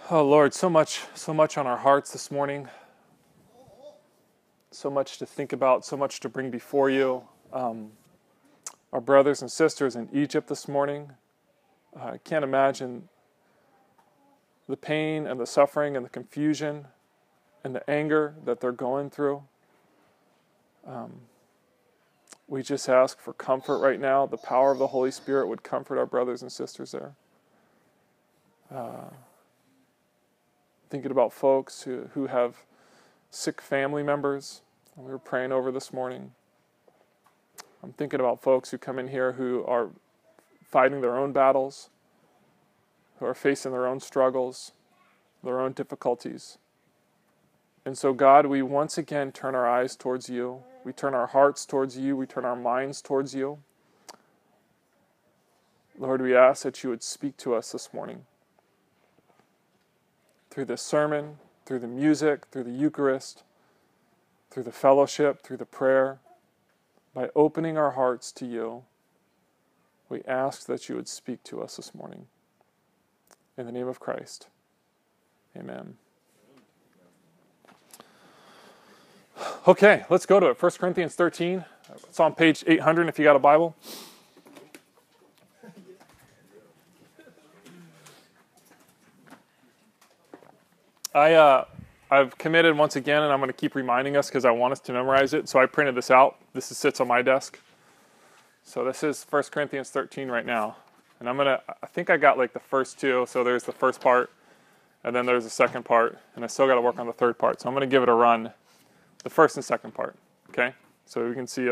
Oh Lord, so much on our hearts this morning. So much to think about, so much to bring before you. Our brothers and sisters in Egypt this morning. I can't imagine the pain and the suffering and the confusion and the anger that they're going through. We just ask for comfort right now. The power of the Holy Spirit would comfort our brothers and sisters there. Thinking about folks who have sick family members we were praying over this morning. I'm thinking about folks who come in here who are fighting their own battles, who are facing their own struggles, their own difficulties. And so, God, we once again turn our eyes towards you. We turn our hearts towards you. We turn our minds towards you. Lord, we ask that you would speak to us this morning. Through this sermon, through the music, through the Eucharist, through the fellowship, through the prayer, by opening our hearts to you, we ask that you would speak to us this morning. In the name of Christ, amen. Okay, let's go to it. 1 Corinthians 13. It's on page 800 if you got a Bible. I've committed once again, and I'm going to keep reminding us because I want us to memorize it. So I printed this out. This sits on my desk. So this is 1 Corinthians 13 right now. And I think I got like the first two. So there's the first part, and then there's the second part. And I still got to work on the third part. So I'm going to give it a run, the first and second part. Okay? So we can see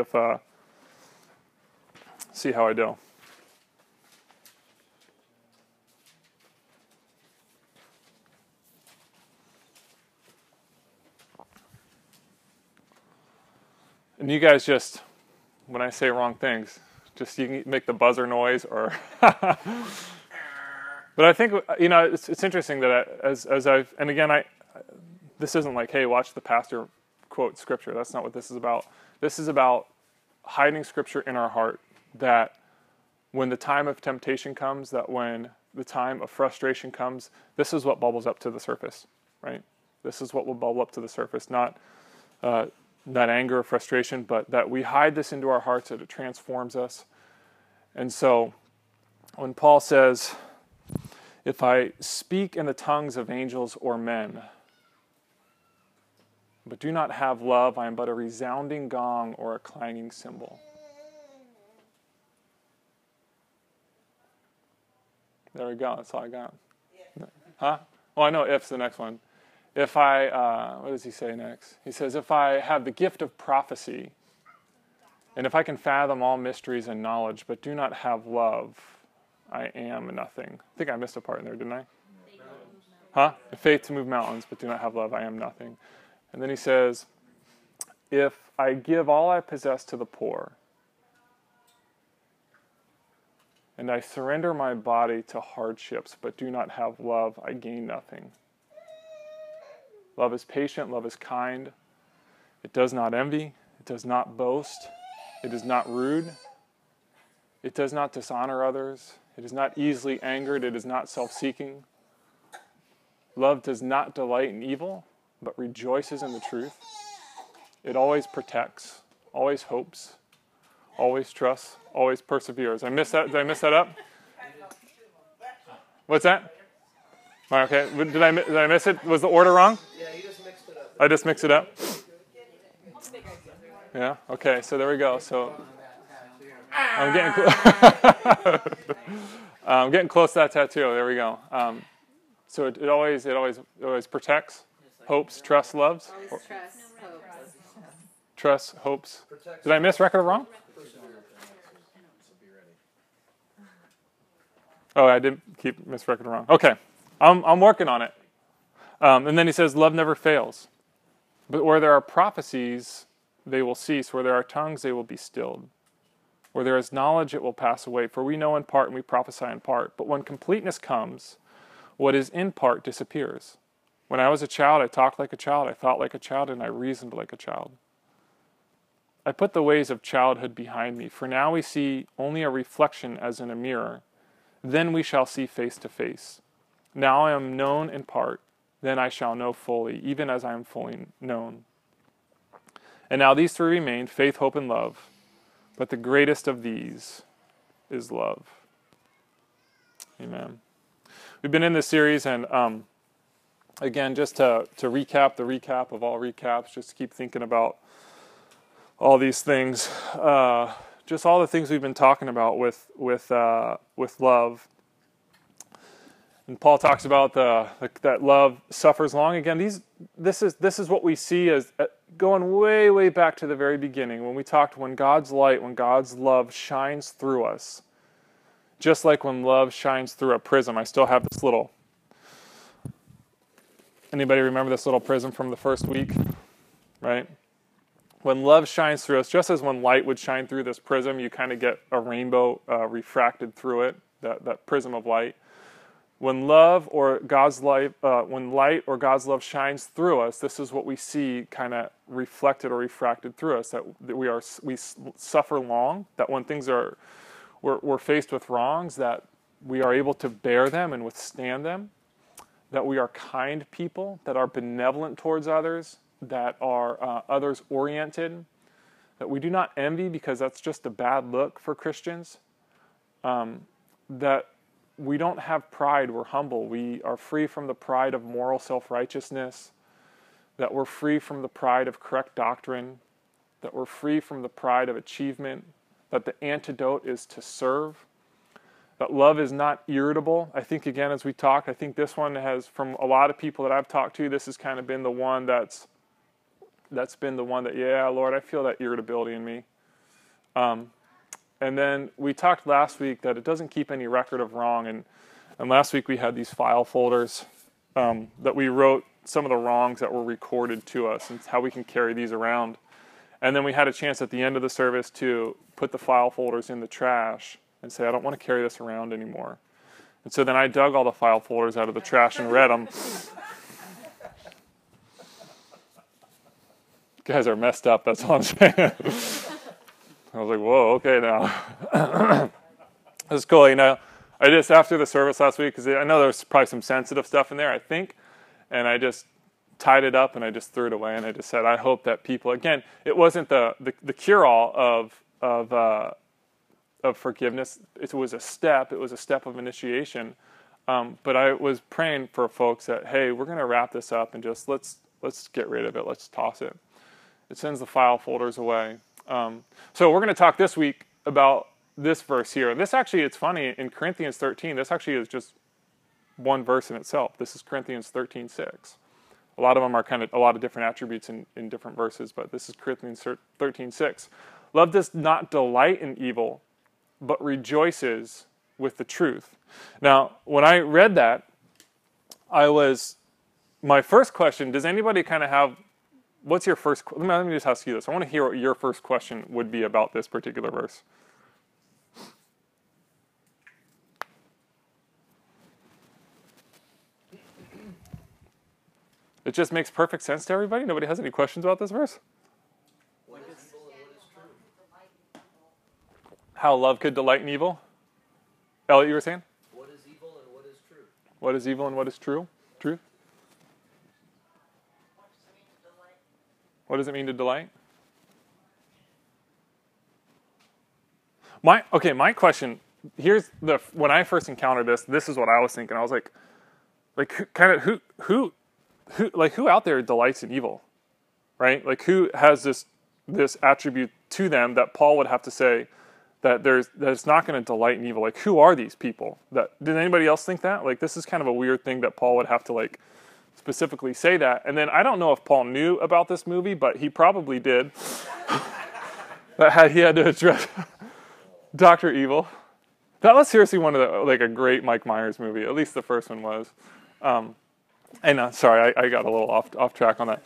see how I do. And you guys just, when I say wrong things, just you can make the buzzer noise or... But I think, it's interesting that as I've... And again, this isn't like, hey, watch the pastor quote Scripture. That's not what this is about. This is about hiding Scripture in our heart, that when the time of temptation comes, that when the time of frustration comes, this is what bubbles up to the surface, right? This is what will bubble up to the surface, not anger or frustration, but that we hide this into our hearts, that it transforms us. And so when Paul says, if I speak in the tongues of angels or men, but do not have love, I am but a resounding gong or a clanging cymbal. There we go. That's all I got. Yeah. Huh? Oh, I know if's the next one. If I, what does he say next? He says, if I have the gift of prophecy, and if I can fathom all mysteries and knowledge, but do not have love, I am nothing. I think I missed a part in there, didn't I? Huh? The faith to move mountains, but do not have love, I am nothing. And then he says, if I give all I possess to the poor, and I surrender my body to hardships, but do not have love, I gain nothing. Love is patient, love is kind. It does not envy, it does not boast, it is not rude, it does not dishonor others, it is not easily angered, it is not self-seeking. Love does not delight in evil, but rejoices in the truth. It always protects, always hopes, always trusts, always perseveres. Did I miss that up? What's that? Okay, did I miss it? Was the order wrong? Yeah, you just mixed it up. I just mixed it up? Yeah, okay, so there we go. So I'm getting close to that tattoo. There we go. So it always protects, hopes, trusts, loves. Trusts, hopes. Did I miss record wrong? Oh, I did miss record wrong. Okay. I'm working on it. And then he says, love never fails. But where there are prophecies, they will cease. Where there are tongues, they will be stilled. Where there is knowledge, it will pass away. For we know in part and we prophesy in part. But when completeness comes, what is in part disappears. When I was a child, I talked like a child, I thought like a child, and I reasoned like a child. I put the ways of childhood behind me. For now we see only a reflection as in a mirror. Then we shall see face to face. Now I am known in part, then I shall know fully, even as I am fully known. And now these three remain, faith, hope, and love. But the greatest of these is love. Amen. We've been in this series, and again, just to recap the recap of all recaps, just to keep thinking about all these things, just all the things we've been talking about with love. And Paul talks about that love suffers long. Again, this is what we see as going way, way back to the very beginning when we talked when God's light, when God's love shines through us. Just like when love shines through a prism. I still have this little... Anybody remember this little prism from the first week? Right? When love shines through us, just as when light would shine through this prism, you kind of get a rainbow refracted through it, that prism of light. When love or God's light, when light or God's love shines through us, this is what we see kind of reflected or refracted through us. That we suffer long. That when things we're faced with wrongs, that we are able to bear them and withstand them. That we are kind people, that are benevolent towards others, that are others oriented. That we do not envy because that's just a bad look for Christians. That we don't have pride, we're humble. We are free from the pride of moral self-righteousness, that we're free from the pride of correct doctrine, that we're free from the pride of achievement, that the antidote is to serve, that love is not irritable. I think, again, as we talked, I think this one has, from a lot of people that I've talked to, this has kind of been the one that's been the one that, yeah, Lord, I feel that irritability in me. And then we talked last week that it doesn't keep any record of wrong. And last week we had these file folders that we wrote some of the wrongs that were recorded to us and how we can carry these around. And then we had a chance at the end of the service to put the file folders in the trash and say, I don't want to carry this around anymore. And so then I dug all the file folders out of the trash and read them. You guys are messed up, that's all I'm saying. I was like, whoa, okay now. That's cool, you know. I just, after the service last week, because I know there's probably some sensitive stuff in there, I think, and I just tied it up and I just threw it away, and I just said, I hope that people, again, it wasn't the cure-all of forgiveness. It was a step of initiation, but I was praying for folks that, hey, we're going to wrap this up and just let's get rid of it, let's toss it. It sends the file folders away. So we're going to talk this week about this verse here. This actually, it's funny, in Corinthians 13, this actually is just one verse in itself. This is Corinthians 13:6. A lot of them are kind of a lot of different attributes in different verses, but this is Corinthians 13:6. Love does not delight in evil, but rejoices with the truth. Now, when I read that, my first question, does anybody kind of have, what's your first, let me just ask you this. I want to hear what your first question would be about this particular verse. It just makes perfect sense to everybody? Nobody has any questions about this verse? What is evil and what is true? How love could delight in evil? Elliot, you were saying? What is evil and what is true? What is evil and what is true? Truth? What does it mean to delight? My question, here's when I first encountered this is what I was thinking. I was like who out there delights in evil? Right? Like who has this attribute to them that Paul would have to say that it's not going to delight in evil? Like who are these people? Did anybody else think that? Like this is kind of a weird thing that Paul would have to specifically say that. And then I don't know if Paul knew about this movie, but he probably did. That he had to address Dr. Evil. That was seriously one of a great Mike Myers movie. At least the first one was. Sorry, I got a little off track on that.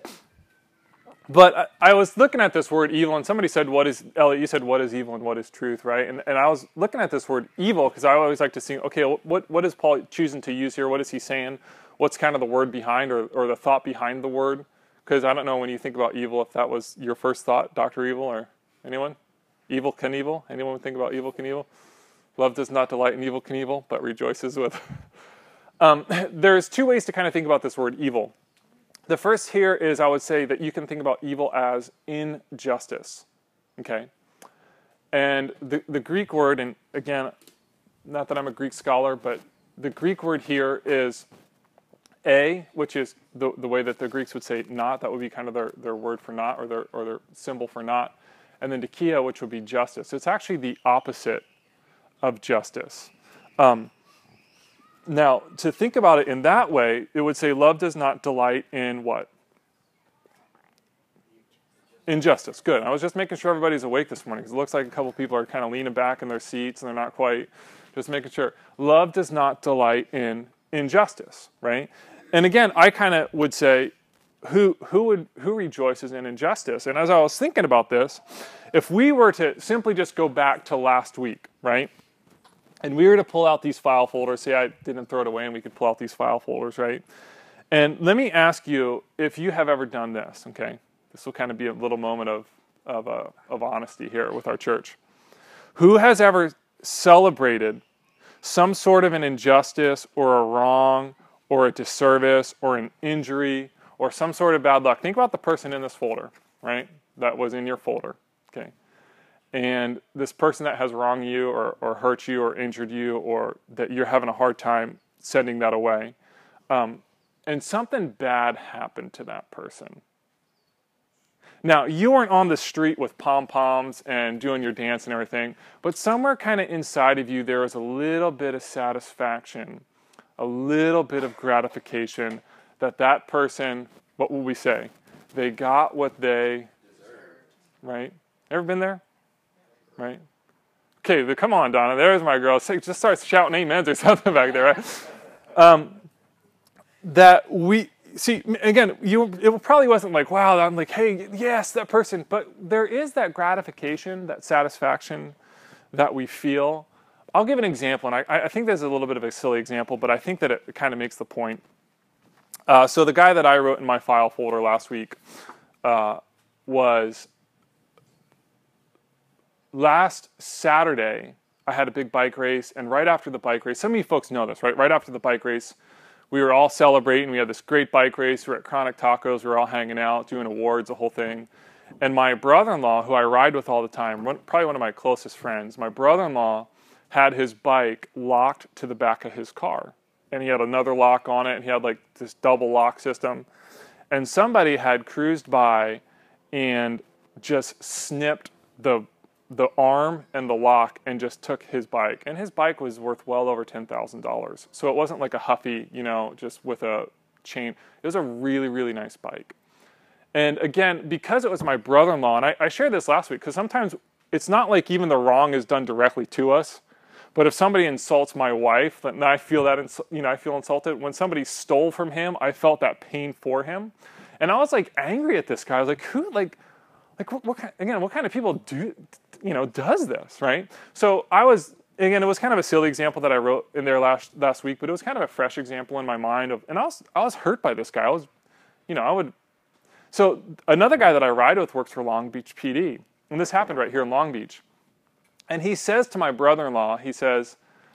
But I was looking at this word evil, and somebody said, Elliot, you said, what is evil and what is truth, right? And I was looking at this word evil because I always like to see, okay, what is Paul choosing to use here? What is he saying? What's kind of the word behind or the thought behind the word? Because I don't know when you think about evil if that was your first thought, Dr. Evil, or anyone? Evil Knievel? Anyone think about Evil Knievel? Love does not delight in Evil Knievel, but rejoices with... There's two ways to kind of think about this word evil. The first here is I would say that you can think about evil as injustice, okay? And the Greek word, and again, not that I'm a Greek scholar, but the Greek word here is which is the way that the Greeks would say not. That would be kind of their word for not, or their symbol for not. And then dikea, which would be justice. It's actually the opposite of justice. Now, to think about it in that way, it would say love does not delight in what? Injustice. Good. I was just making sure everybody's awake this morning, because it looks like a couple people are kind of leaning back in their seats and they're not quite. Just making sure. Love does not delight in injustice, right? And again, I kind of would say, who rejoices in injustice? And as I was thinking about this, if we were to simply just go back to last week, right? And we were to pull out these file folders, say I didn't throw it away and we could pull out these file folders, right? And let me ask you if you have ever done this, okay? This will kind of be a little moment of honesty here with our church. Who has ever celebrated some sort of an injustice or a wrong or a disservice or an injury or some sort of bad luck? Think about the person in this folder, right? That was in your folder, okay? And this person that has wronged you or hurt you or injured you, or that you're having a hard time sending that away. And something bad happened to that person. Now, you weren't on the street with pom-poms and doing your dance and everything, but somewhere kind of inside of you there was a little bit of satisfaction, a little bit of gratification that person, what will we say? They got what they deserved. Right? Ever been there? Right? Okay, come on, Donna. There's my girl. Just start shouting amens or something back there, right? That we see again. It probably wasn't like, wow. I'm like, hey, yes, that person. But there is that gratification, that satisfaction that we feel. I'll give an example, and I think there's a little bit of a silly example, but I think that it kind of makes the point. So the guy that I wrote in my file folder last week was. Last Saturday, I had a big bike race, and right after the bike race, some of you folks know this, right? Right after the bike race, we were all celebrating. We had this great bike race. We were at Chronic Tacos. We were all hanging out, doing awards, the whole thing. And my brother-in-law, who I ride with all the time, probably one of my closest friends, my brother-in-law had his bike locked to the back of his car. And he had another lock on it, and he had like this double lock system. And somebody had cruised by and just snipped the arm and the lock and just took his bike. And his bike was worth well over $10,000. So it wasn't like a Huffy, just with a chain. It was a really, really nice bike. And again, because it was my brother-in-law, and I shared this last week, because sometimes it's not like even the wrong is done directly to us. But if somebody insults my wife, then I feel that, I feel insulted. When somebody stole from him, I felt that pain for him. And I was like angry at this guy. I was like, what kind of people does this, right? So it was kind of a silly example that I wrote in there last week, but it was kind of a fresh example in my mind and I was hurt by this guy. So another guy that I ride with works for Long Beach PD, and this happened right here in Long Beach. And he says to my brother-in-law, he says,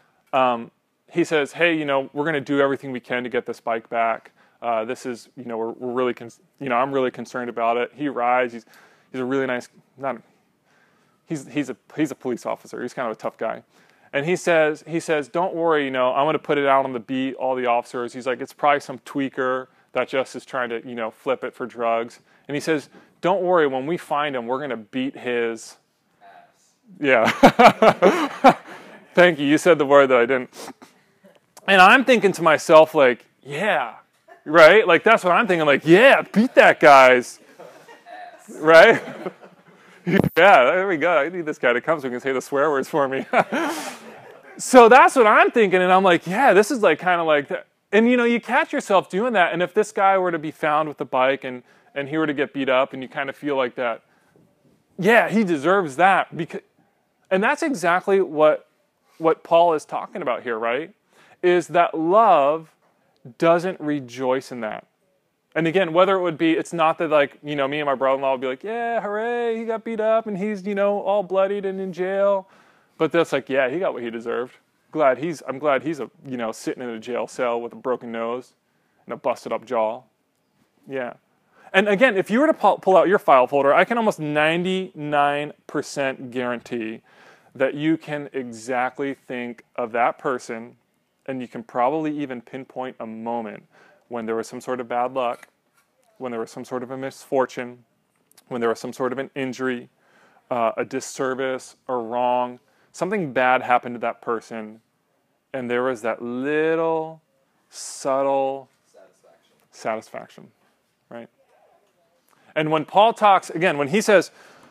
hey, we're going to do everything we can to get this bike back. This is, we're really, I'm really concerned about it. He rides. He's a really nice, he's a police officer. He's kind of a tough guy. And he says, don't worry, I'm going to put it out on the beat, all the officers. He's like, it's probably some tweaker that just is trying to, flip it for drugs. And he says, don't worry, when we find him, we're going to beat his ass. Yeah. Thank you. You said the word that I didn't. And I'm thinking to myself, like, yeah, right? Like, that's what I'm thinking. Like, yeah, beat that guy's. Right? Yeah, there we go. I need this guy to come so he can say the swear words for me. So that's what I'm thinking, and I'm like, yeah, this is like kind of like that. And you catch yourself doing that, and if this guy were to be found with the bike and he were to get beat up and you kind of feel like that, yeah, he deserves that. And that's exactly what Paul is talking about here, right? Is that love doesn't rejoice in that. And again, whether it would be, it's not that like, me and my brother-in-law would be like, yeah, hooray, he got beat up and he's, all bloodied and in jail. But that's like, yeah, he got what he deserved. I'm glad he's sitting in a jail cell with a broken nose and a busted up jaw. Yeah. And again, if you were to pull out your file folder, I can almost 99% guarantee that you can exactly think of that person, and you can probably even pinpoint a moment when there was some sort of bad luck, when there was some sort of a misfortune, when there was some sort of an injury, a disservice, or wrong. Something bad happened to that person, and there was that little subtle satisfaction, right? And when Paul talks, again, when he says,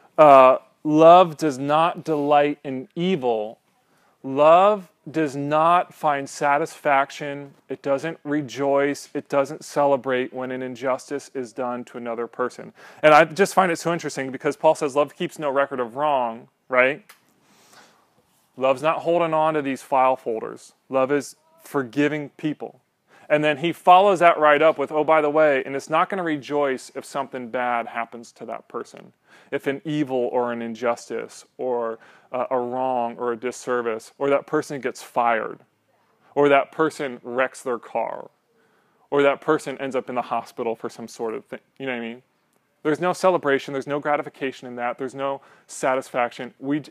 love does not delight in evil, love does not find satisfaction, it doesn't rejoice, it doesn't celebrate when an injustice is done to another person. And I just find it so interesting because Paul says love keeps no record of wrong, right? Love's not holding on to these file folders. Love is forgiving people. And then he follows that right up with, oh, by the way, and it's not going to rejoice if something bad happens to that person. If an evil or an injustice or a wrong or a disservice, or that person gets fired, or that person wrecks their car, or that person ends up in the hospital for some sort of thing. You know what I mean? There's no celebration. There's no gratification in that. There's no satisfaction.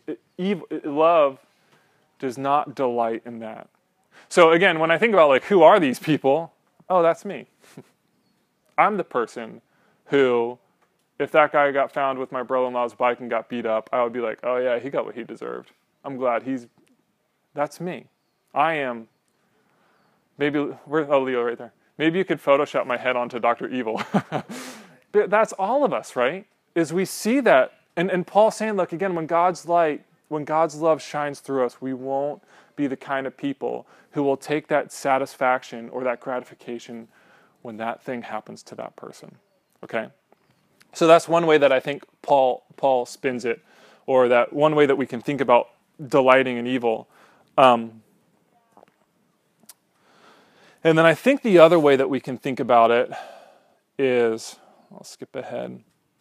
Love does not delight in that. So again, when I think about like, who are these people? Oh, that's me. I'm the person who, if that guy got found with my brother-in-law's bike and got beat up, I would be like, oh yeah, he got what he deserved. I'm glad that's me. I am, where's Leo right there? Maybe you could Photoshop my head onto Dr. Evil. That's all of us, right? Is we see that, and Paul's saying, look, again, when God's love shines through us, we won't be the kind of people who will take that satisfaction or that gratification when that thing happens to that person. Okay? So that's one way that I think Paul spins it, or that one way that we can think about delighting in evil. And then I think the other way that we can think about it is, I'll skip ahead.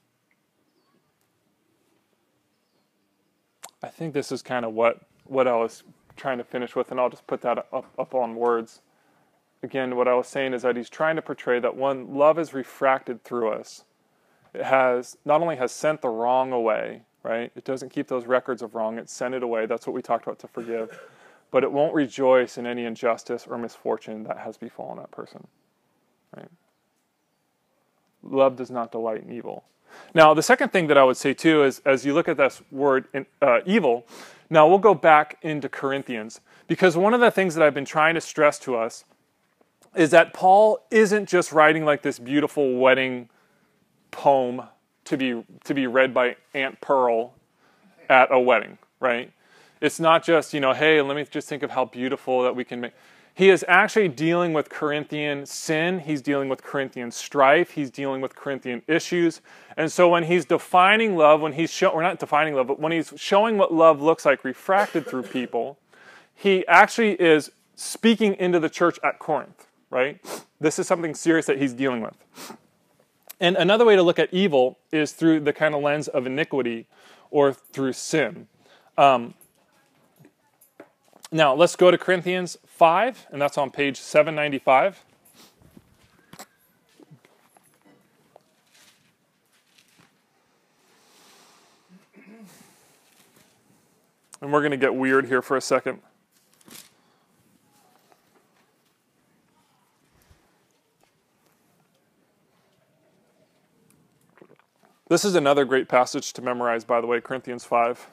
I think this is kind of what I was trying to finish with, and I'll just put that up on words. Again, what I was saying is that he's trying to portray that when love is refracted through us, it has not only has sent the wrong away, right? It doesn't keep those records of wrong, it sent it away. That's what we talked about, to forgive. But it won't rejoice in any injustice or misfortune that has befallen that person, right? Love does not delight in evil. Now, the second thing that I would say too is, as you look at this word evil, now we'll go back into Corinthians, because one of the things that I've been trying to stress to us is that Paul isn't just writing like this beautiful wedding poem to be read by Aunt Pearl at a wedding, right? It's not just, hey, let me just think of how beautiful that we can make. He is actually dealing with Corinthian sin. He's dealing with Corinthian strife. He's dealing with Corinthian issues. And so when he's defining love, when he's not defining love, but when he's showing what love looks like refracted through people, he actually is speaking into the church at Corinth, right? This is something serious that he's dealing with. And another way to look at evil is through the kind of lens of iniquity or through sin. Now, let's go to Corinthians 5, and that's on page 795. And we're going to get weird here for a second. This is another great passage to memorize, by the way, Corinthians 5.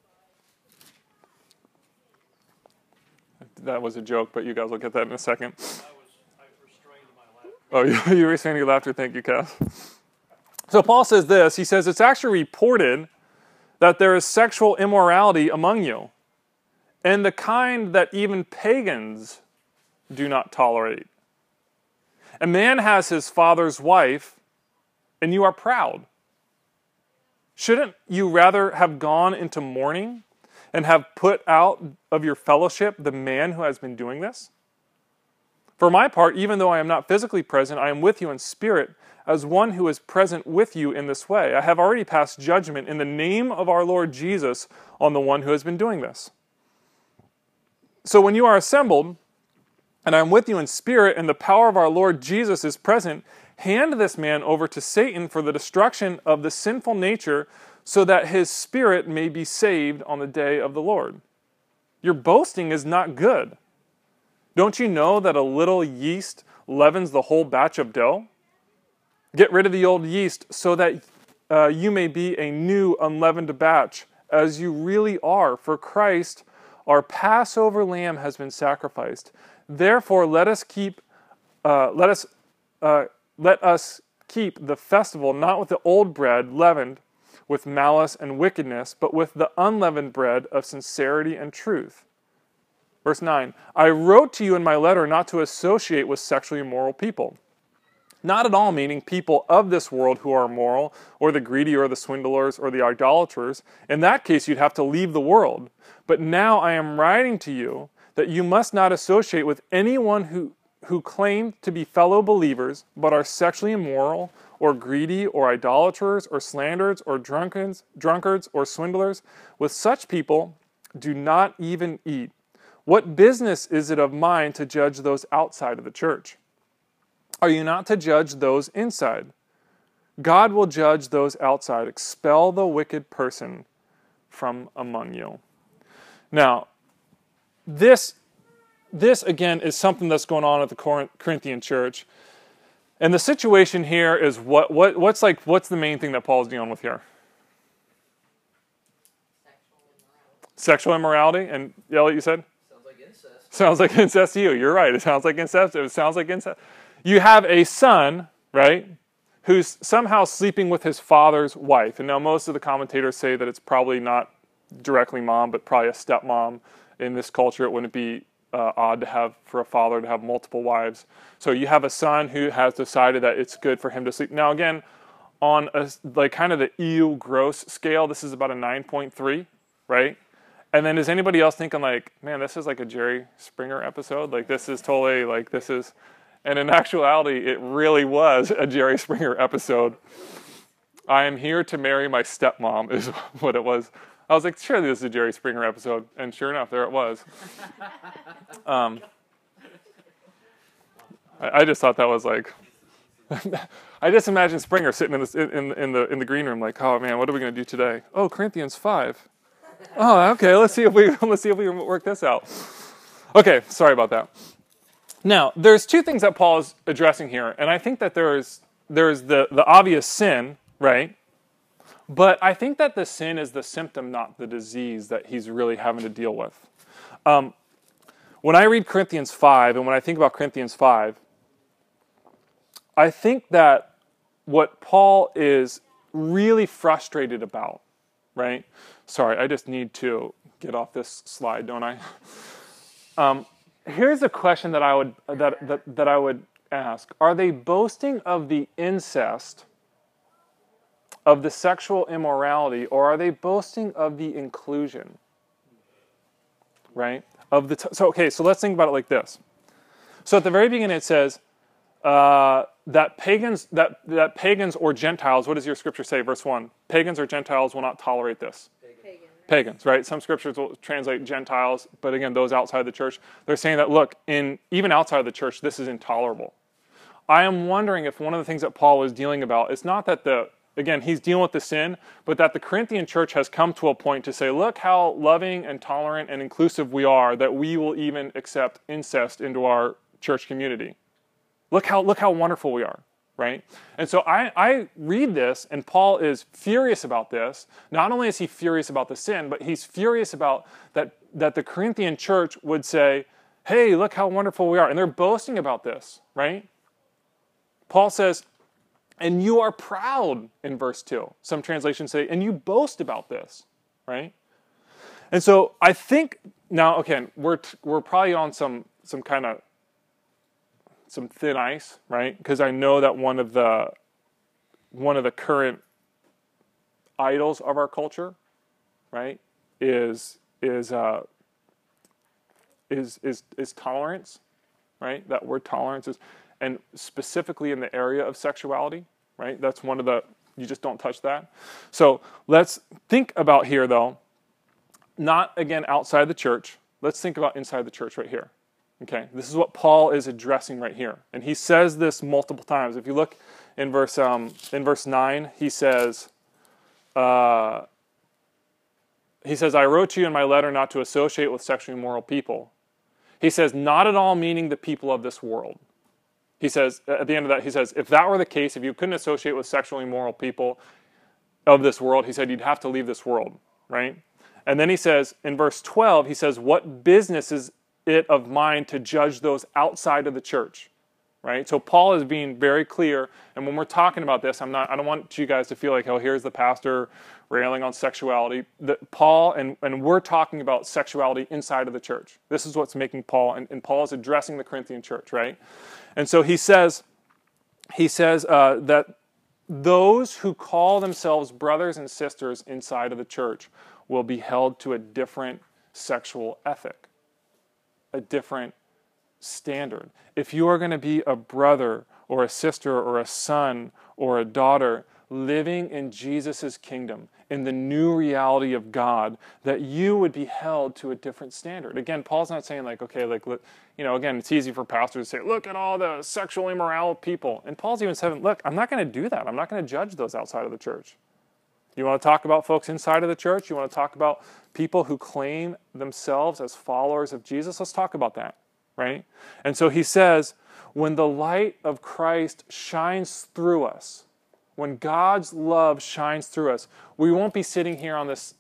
That was a joke, but you guys will get that in a second. I restrained my laughter. Oh, you restrained your laughter. Thank you, Cass. So Paul says this. He says, it's actually reported that there is sexual immorality among you, and the kind that even pagans do not tolerate. A man has his father's wife, and you are proud. Shouldn't you rather have gone into mourning and have put out of your fellowship the man who has been doing this? For my part, even though I am not physically present, I am with you in spirit, as one who is present with you in this way. I have already passed judgment in the name of our Lord Jesus on the one who has been doing this. So when you are assembled, and I'm with you in spirit, and the power of our Lord Jesus is present, hand this man over to Satan for the destruction of the sinful nature, so that his spirit may be saved on the day of the Lord. Your boasting is not good. Don't you know that a little yeast leavens the whole batch of dough? Get rid of the old yeast so that you may be a new unleavened batch, as you really are. For Christ, our Passover lamb, has been sacrificed. Therefore, let us keep the festival not with the old bread leavened with malice and wickedness, but with the unleavened bread of sincerity and truth. Verse 9, I wrote to you in my letter not to associate with sexually immoral people. Not at all meaning people of this world who are immoral, or the greedy, or the swindlers, or the idolaters. In that case, you'd have to leave the world. But now I am writing to you that you must not associate with anyone who claim to be fellow believers, but are sexually immoral, or greedy, or idolaters, or slanderers, or drunkards, or swindlers. With such people, do not even eat. What business is it of mine to judge those outside of the church? Are you not to judge those inside? God will judge those outside. Expel the wicked person from among you. Now, this again is something that's going on at the Corinthian church. And the situation here is what's the main thing that Paul's dealing with here? Sexual immorality. And Elliot, you said? Sounds like incest. Sounds like incest to you. You're right. It sounds like incest. It sounds like incest. You have a son, right, who's somehow sleeping with his father's wife. And now most of the commentators say that it's probably not directly mom, but probably a stepmom. In this culture, it wouldn't be odd for a father to have multiple wives. So you have a son who has decided that it's good for him to sleep. Now again, on kind of the ew gross scale, this is about a 9.3, right? And then is anybody else thinking like, man, this is like a Jerry Springer episode? Like this is totally like this is... And in actuality, it really was a Jerry Springer episode. I am here to marry my stepmom is what it was. I was like, surely this is a Jerry Springer episode. And sure enough, there it was. I just thought that was like... I just imagine Springer sitting in the green room like, oh man, what are we going to do today? Oh, Corinthians 5. Oh, okay, let's see if we can work this out. Okay, sorry about that. Now, there's two things that Paul is addressing here, and I think that there's the obvious sin, right? But I think that the sin is the symptom, not the disease that he's really having to deal with. When I read Corinthians 5, and when I think about Corinthians 5, I think that what Paul is really frustrated about, right? Sorry, I just need to get off this slide, don't I? Here's a question that I would ask. Are they boasting of the incest, of the sexual immorality, or are they boasting of the inclusion? Right? So let's think about it like this. So at the very beginning it says that pagans or Gentiles, what does your scripture say, verse 1? Pagans or Gentiles will not tolerate this. Pagans, right? Some scriptures will translate Gentiles, but again, those outside the church, they're saying that, look, even outside the church, this is intolerable. I am wondering if one of the things that Paul is dealing about is not that he's dealing with the sin, but that the Corinthian church has come to a point to say, look how loving and tolerant and inclusive we are, that we will even accept incest into our church community. Look how wonderful we are. Right? And so I read this, and Paul is furious about this. Not only is he furious about the sin, but he's furious about that the Corinthian church would say, hey, look how wonderful we are. And they're boasting about this, right? Paul says, and you are proud in verse 2. Some translations say, and you boast about this, right? And so I think, now, okay, we're probably on some kind of some thin ice, right? Because I know that one of the current idols of our culture, right, is tolerance, right? That word tolerance is, and specifically in the area of sexuality, right? That's one of the, you just don't touch that. So let's think about here, though, not again outside the church, Let's think about inside the church right here. Okay, this is what Paul is addressing right here. And he says this multiple times. If you look in verse 9, he says, I wrote to you in my letter not to associate with sexually immoral people. He says, not at all meaning the people of this world. He says, at the end of that, he says, if that were the case, if you couldn't associate with sexually immoral people of this world, he said, you'd have to leave this world, right? And then he says, in verse 12, he says, what business is it of mine to judge those outside of the church, right? So Paul is being very clear, and when we're talking about this, I don't want you guys to feel like, oh, here's the pastor railing on sexuality. Paul, and we're talking about sexuality inside of the church. This is what's making Paul, and Paul is addressing the Corinthian church, right? And so he says that those who call themselves brothers and sisters inside of the church will be held to a different sexual ethic, a different standard. If you are going to be a brother or a sister or a son or a daughter living in Jesus' kingdom, in the new reality of God, that you would be held to a different standard. Again, Paul's not saying like, okay, like, again, it's easy for pastors to say, look at all the sexually immoral people. And Paul's even saying, look, I'm not going to do that. I'm not going to judge those outside of the church. You want to talk about folks inside of the church? You want to talk about people who claim themselves as followers of Jesus? Let's talk about that, right? And so he says, when the light of Christ shines through us, when God's love shines through us, we won't be sitting here on this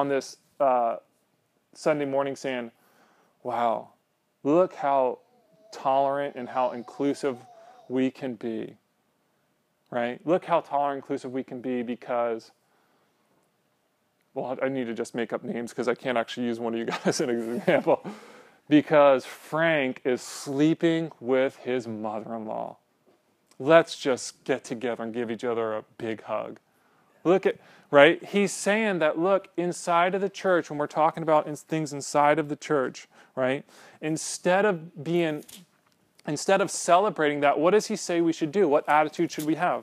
Sunday morning saying, wow, look how tolerant and how inclusive we can be, right? Look how tolerant and inclusive we can be because, well, I need to just make up names because I can't actually use one of you guys as an example, because Frank is sleeping with his mother-in-law. Let's just get together and give each other a big hug. Look at, right? He's saying that, look, inside of the church, when we're talking about things inside of the church, right? Instead of celebrating that, what does he say we should do? What attitude should we have?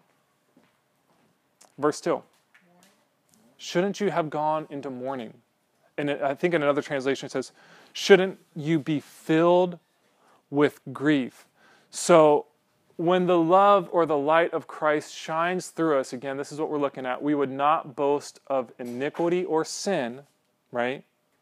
Verse 2. Shouldn't you have gone into mourning? And I think in another translation it says, shouldn't you be filled with grief? So when the love or the light of Christ shines through us, again, this is what we're looking at, we would not boast of iniquity or sin, right?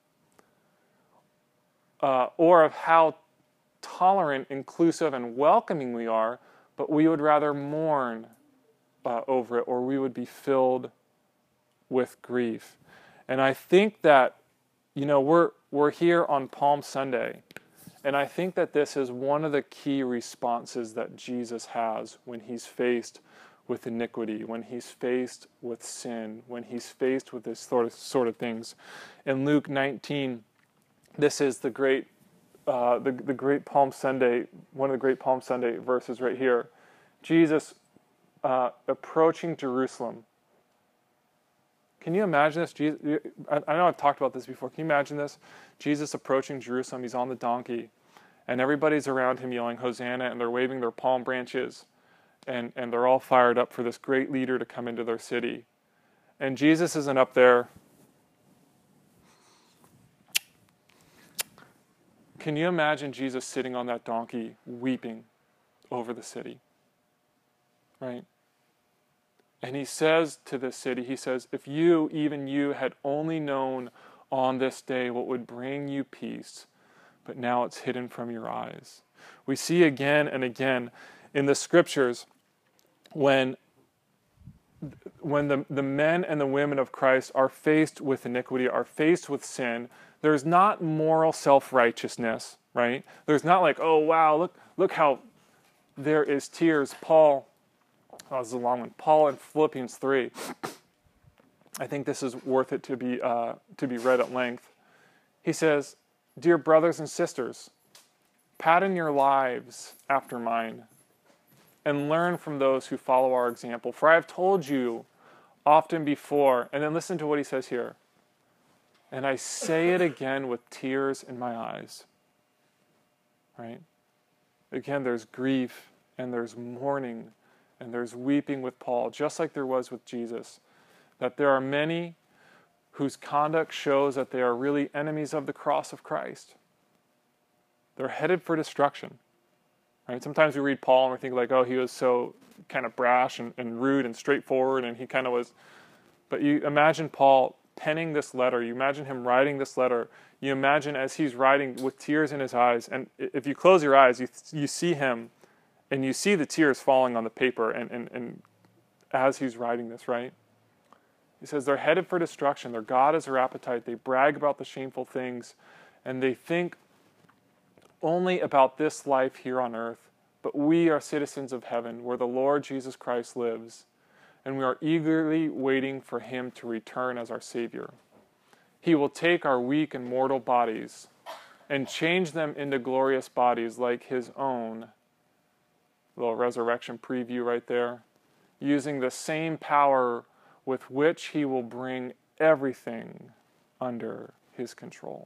Or of how tolerant, inclusive, and welcoming we are, but we would rather mourn over it, or we would be filled with grief. And I think that, we're here on Palm Sunday, and I think that this is one of the key responses that Jesus has when he's faced with iniquity, when he's faced with sin, when he's faced with this sort of things. In Luke 19, this is the great Palm Sunday, one of the great Palm Sunday verses right here. Jesus approaching Jerusalem. Can you imagine this? I know I've talked about this before. Can you imagine this? Jesus approaching Jerusalem. He's on the donkey, and everybody's around him yelling Hosanna, and they're waving their palm branches, and they're all fired up for this great leader to come into their city. And Jesus isn't up there. Can you imagine Jesus sitting on that donkey, weeping over the city? Right? And he says to this city, he says, if you, even you, had only known on this day what would bring you peace, but now it's hidden from your eyes. We see again and again in the scriptures when the men and the women of Christ are faced with iniquity, are faced with sin, there's not moral self-righteousness, right? There's not like, oh, wow, look how there is tears. This is a long one. Paul in Philippians 3. I think this is worth it to be read at length. He says, dear brothers and sisters, pattern your lives after mine, and learn from those who follow our example. For I have told you often before, and then listen to what he says here, and I say it again with tears in my eyes. Right? Again, there's grief, and there's mourning, and there's weeping with Paul, just like there was with Jesus, that there are many whose conduct shows that they are really enemies of the cross of Christ. They're headed for destruction. Right? Sometimes we read Paul and we think like, oh, he was so kind of brash and rude and straightforward, and he kind of was. But you imagine Paul penning this letter. You imagine him writing this letter. You imagine as he's writing with tears in his eyes. And if you close your eyes, you see him, and you see the tears falling on the paper and as he's writing this, right? He says they're headed for destruction. Their God is their appetite. They brag about the shameful things, and they think only about this life here on earth. But we are citizens of heaven, where the Lord Jesus Christ lives, and we are eagerly waiting for him to return as our Savior. He will take our weak and mortal bodies and change them into glorious bodies like his own. Little resurrection preview right there. Using the same power with which he will bring everything under his control.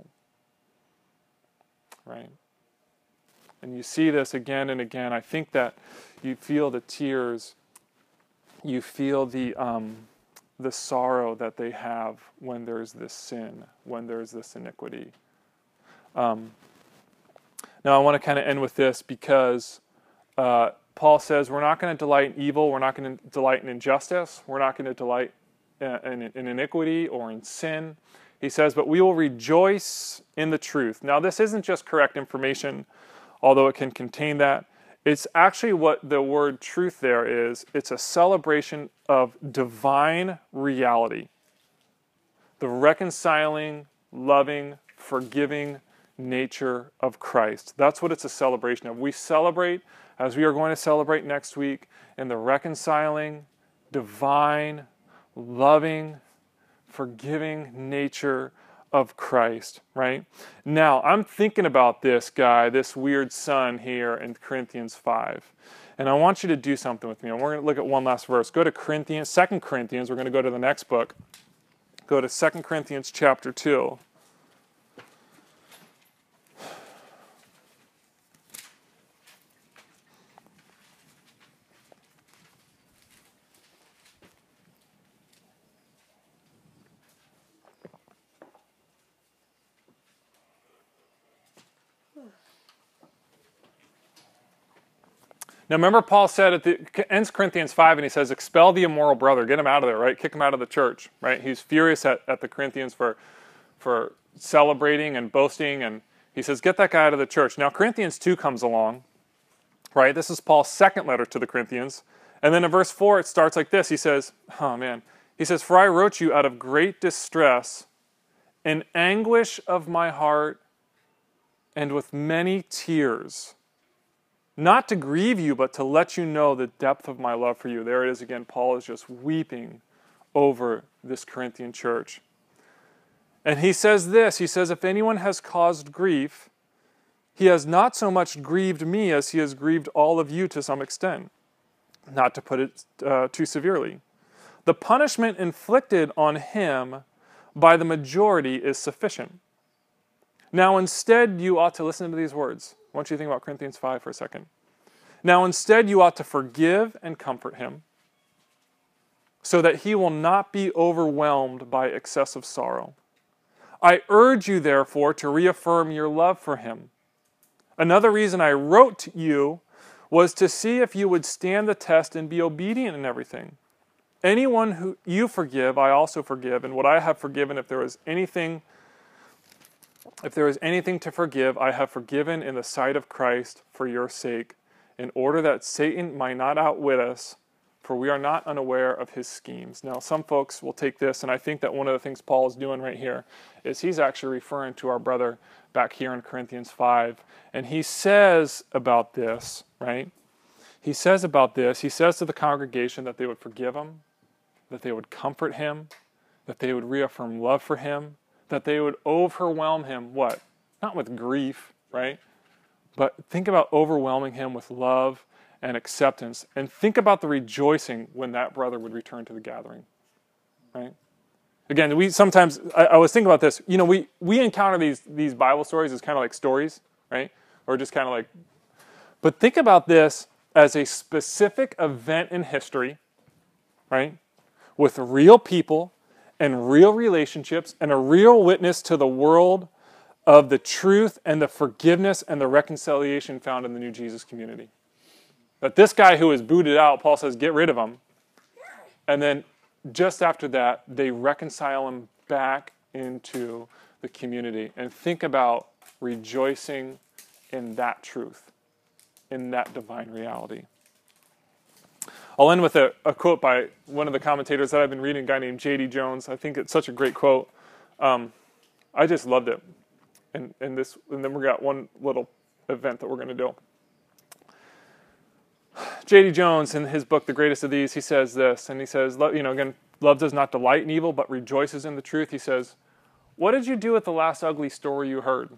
Right? And you see this again and again. I think that you feel the tears. You feel the sorrow that they have when there's this sin, when there's this iniquity. Now I want to kind of end with this because Paul says we're not going to delight in evil, we're not going to delight in injustice, we're not going to delight in iniquity or in sin. He says, but we will rejoice in the truth. Now this isn't just correct information, although it can contain that. It's actually what the word truth there is. It's a celebration of divine reality. The reconciling, loving, forgiving nature of Christ. That's what it's a celebration of. We celebrate, as we are going to celebrate next week, in the reconciling, divine, loving, forgiving nature of Christ, right? Now, I'm thinking about this guy, this weird son here in Corinthians 5. And I want you to do something with me. And we're going to look at one last verse. Go to Corinthians, 2 Corinthians. We're going to go to the next book. Go to 2 Corinthians chapter 2. Now remember Paul said ends Corinthians 5 and he says, expel the immoral brother, get him out of there, right? Kick him out of the church, right? He's furious at the Corinthians for celebrating and boasting, and he says, get that guy out of the church. Now Corinthians 2 comes along, right? This is Paul's second letter to the Corinthians. And then in verse 4 it starts like this. He says, oh man, he says, for I wrote you out of great distress, in anguish of my heart, and with many tears. Not to grieve you, but to let you know the depth of my love for you. There it is again. Paul is just weeping over this Corinthian church. And he says this. He says, if anyone has caused grief, he has not so much grieved me as he has grieved all of you to some extent. Not to put it too severely. The punishment inflicted on him by the majority is sufficient. Now instead you ought to listen to these words. I want you to think about Corinthians 5 for a second. Now instead you ought to forgive and comfort him, so that he will not be overwhelmed by excessive sorrow. I urge you therefore to reaffirm your love for him. Another reason I wrote to you was to see if you would stand the test and be obedient in everything. Anyone who you forgive, I also forgive, and what I have forgiven, if there is anything to forgive, I have forgiven in the sight of Christ for your sake, in order that Satan might not outwit us, for we are not unaware of his schemes. Now, some folks will take this, and I think that one of the things Paul is doing right here is he's actually referring to our brother back here in Corinthians 5, and he says about this, right? He says about this, he says to the congregation that they would forgive him, that they would comfort him, that they would reaffirm love for him, that they would overwhelm him, what? Not with grief, right? But think about overwhelming him with love and acceptance. And think about the rejoicing when that brother would return to the gathering, right? Again, we sometimes, I was thinking about this, you know, we encounter these Bible stories as kind of like stories, right? Or just kind of like, but think about this as a specific event in history, right? With real people and real relationships and a real witness to the world of the truth and the forgiveness and the reconciliation found in the New Jesus community. But this guy who was booted out, Paul says, get rid of him. And then just after that, they reconcile him back into the community. And think about rejoicing in that truth, in that divine reality. I'll end with a quote by one of the commentators that I've been reading, a guy named J.D. Jones. I think it's such a great quote. I just loved it. And then we got one little event that we're going to do. J.D. Jones, in his book, The Greatest of These, he says this, and he says, again, love does not delight in evil, but rejoices in the truth. He says, what did you do with the last ugly story you heard?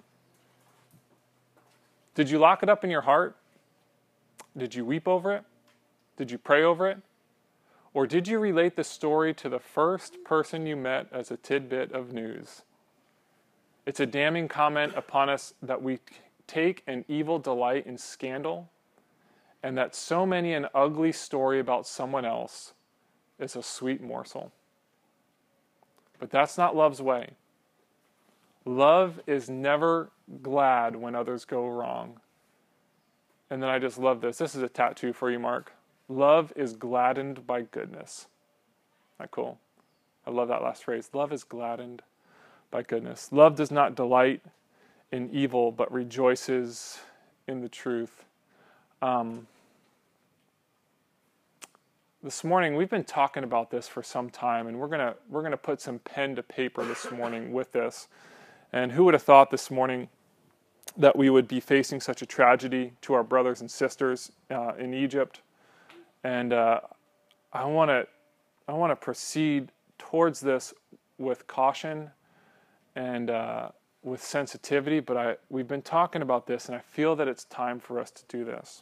Did you lock it up in your heart? Did you weep over it? Did you pray over it? Or did you relate the story to the first person you met as a tidbit of news? It's a damning comment upon us that we take an evil delight in scandal, and that so many an ugly story about someone else is a sweet morsel. But that's not love's way. Love is never glad when others go wrong. And then I just love this. This is a tattoo for you, Mark. Love is gladdened by goodness. Isn't that cool? I love that last phrase. Love is gladdened by goodness. Love does not delight in evil, but rejoices in the truth. This morning, we've been talking about this for some time, and we're gonna put some pen to paper this morning with this. And who would have thought this morning that we would be facing such a tragedy to our brothers and sisters in Egypt? And I want to proceed towards this with caution and with sensitivity. But we've been talking about this, and I feel that it's time for us to do this.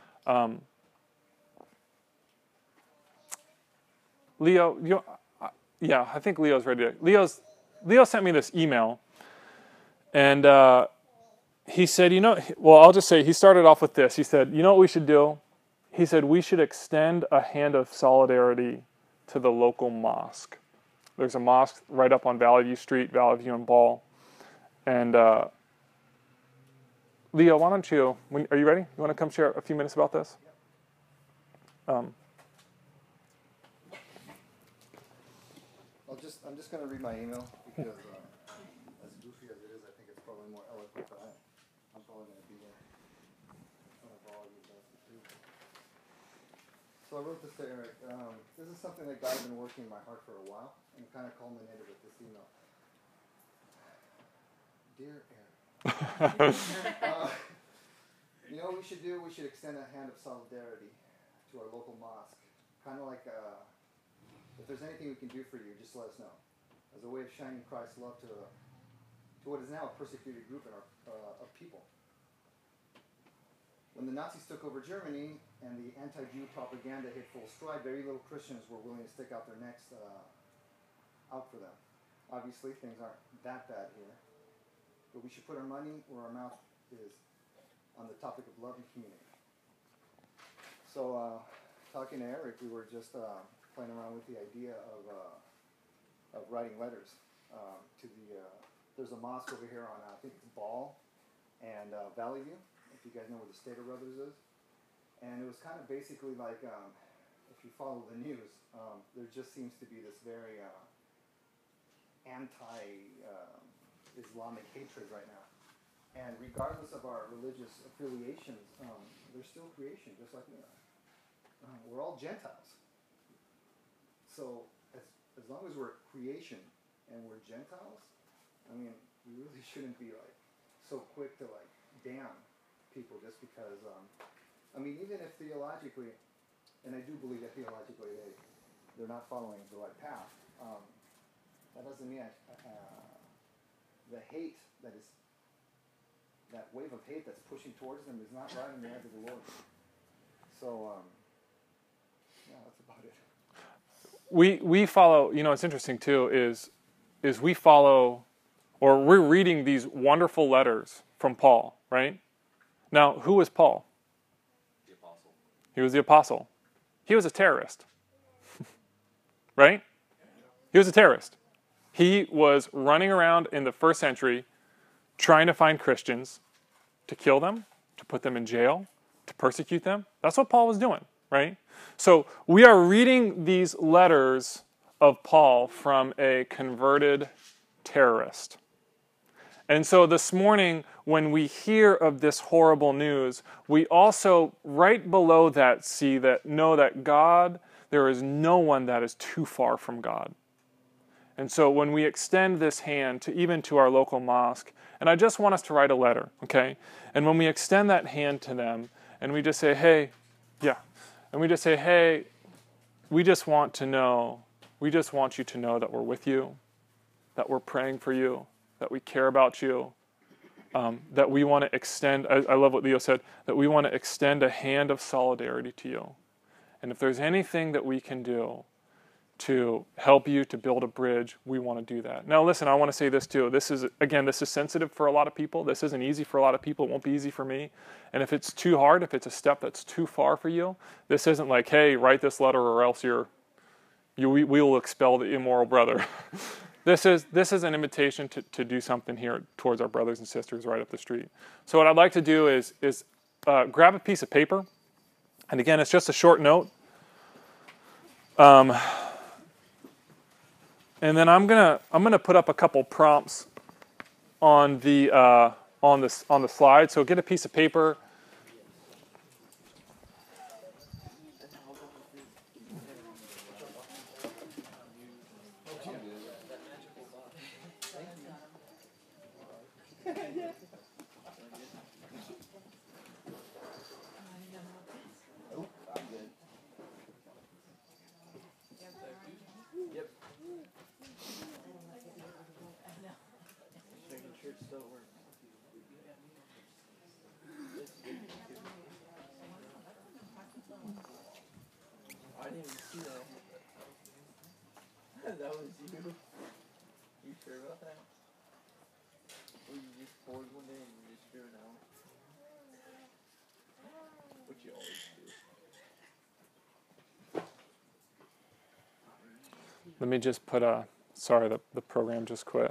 Leo, I think Leo's ready to. Leo sent me this email, and he said, I'll just say, he started off with this. He said, you know what we should do? He said, we should extend a hand of solidarity to the local mosque. There's a mosque right up on Valley View Street, Valley View and Ball. And Leo, why don't you, are you ready? You want to come share a few minutes about this? I'm just going to read my email because as goofy as it is, I think it's probably more eloquent, but I'm probably going to be there. So I wrote this to Eric. This is something that God had been working in my heart for a while, and it kind of culminated with this email. Dear Eric, you know what we should do? We should extend a hand of solidarity to our local mosque. Kind of like if there's anything we can do for you, just let us know. As a way of shining Christ's love to what is now a persecuted group in of people. When the Nazis took over Germany and the anti-Jew propaganda hit full stride, very little Christians were willing to stick out their necks out for them. Obviously, things aren't that bad here, but we should put our money where our mouth is on the topic of love and community. So, talking to Eric, we were just playing around with the idea of writing letters to there's a mosque over here on, I think it's Ball and Valley View, if you guys know where the Stater Brothers is. And it was kind of basically like, if you follow the news, there just seems to be this very anti-Islamic hatred right now. And regardless of our religious affiliations, they're still creation, just like we are. We're all Gentiles. So as long as we're creation and we're Gentiles, I mean, we really shouldn't be like so quick to like damn people just because, I mean, even if theologically, and I do believe that theologically they're not following the right path, that doesn't mean the hate that wave of hate that's pushing towards them is not right in the eyes of the Lord. So, yeah, that's about it. We follow, it's interesting too, is we follow, or we're reading these wonderful letters from Paul, right? Now, who was Paul? The apostle. He was the apostle. He was a terrorist, right? He was a terrorist. He was running around in the first century trying to find Christians, to kill them, to put them in jail, to persecute them. That's what Paul was doing, right? So we are reading these letters of Paul from a converted terrorist. And so this morning, when we hear of this horrible news, we also, right below that, know that God, there is no one that is too far from God. And so when we extend this hand even to our local mosque, and I just want us to write a letter, okay? And when we extend that hand to them, and we just say, hey, and we just say, hey, we just want you to know that we're with you, that we're praying for you, that we care about you, that we want to extend, I love what Leo said, that we want to extend a hand of solidarity to you. And if there's anything that we can do to help you to build a bridge, we want to do that. Now listen, I want to say this too. This is sensitive for a lot of people. This isn't easy for a lot of people. It won't be easy for me. And if it's too hard, if it's a step that's too far for you, this isn't like, hey, write this letter or else we will expel the immoral brother. This is an invitation to do something here towards our brothers and sisters right up the street. So what I'd like to do is grab a piece of paper. And again, it's just a short note. And then I'm gonna put up a couple prompts on the slide. So get a piece of paper. I didn't even see that. That was you. You sure about that? Or you just bored one day and you just drew it out? What you always do. Let me just put sorry, the program just quit.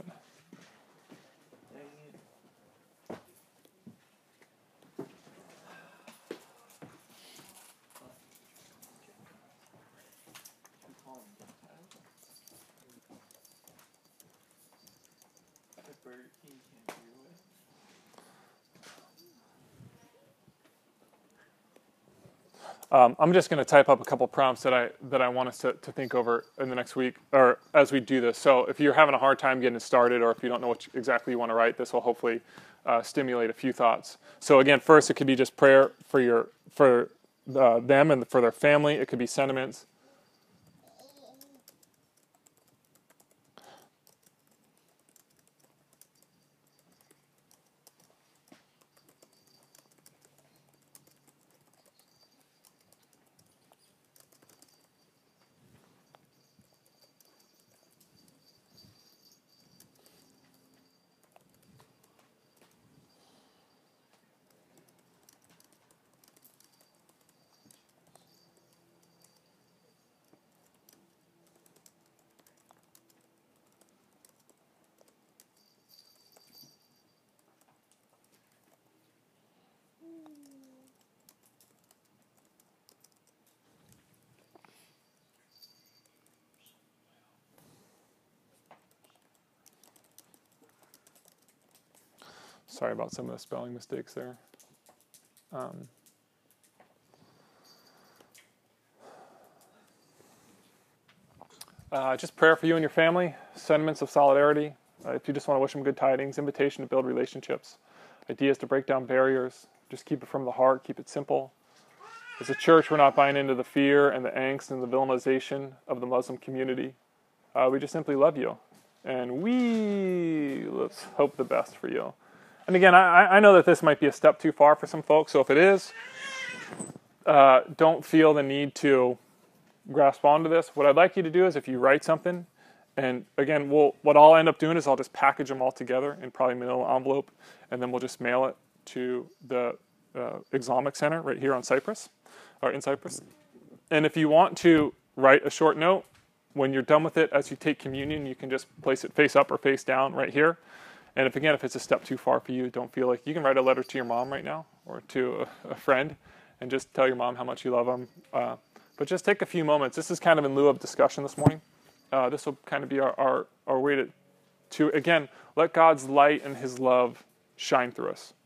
I'm just going to type up a couple prompts that I want us to think over in the next week, or as we do this. So if you're having a hard time getting started, or if you don't know what exactly you want to write, this will hopefully stimulate a few thoughts. So again, first it could be just prayer for them and for their family. It could be sentiments. Sorry about some of the spelling mistakes there. Just prayer for you and your family, sentiments of solidarity. If you just want to wish them good tidings, invitation to build relationships, ideas to break down barriers. Just keep it from the heart, keep it simple. As a church, we're not buying into the fear and the angst and the villainization of the Muslim community. We just simply love you. And let's hope the best for you. And again, I know that this might be a step too far for some folks, so if it is, don't feel the need to grasp onto this. What I'd like you to do is if you write something, and again, what I'll end up doing is I'll just package them all together in probably a manila envelope, and then we'll just mail it to the Islamic Center right here on Cyprus, or in Cyprus. And if you want to write a short note, when you're done with it, as you take communion, you can just place it face up or face down right here. And if it's a step too far for you, don't feel like you can write a letter to your mom right now or to a friend and just tell your mom how much you love them. But just take a few moments. This is kind of in lieu of discussion this morning. This will kind of be our way to again, let God's light and his love shine through us.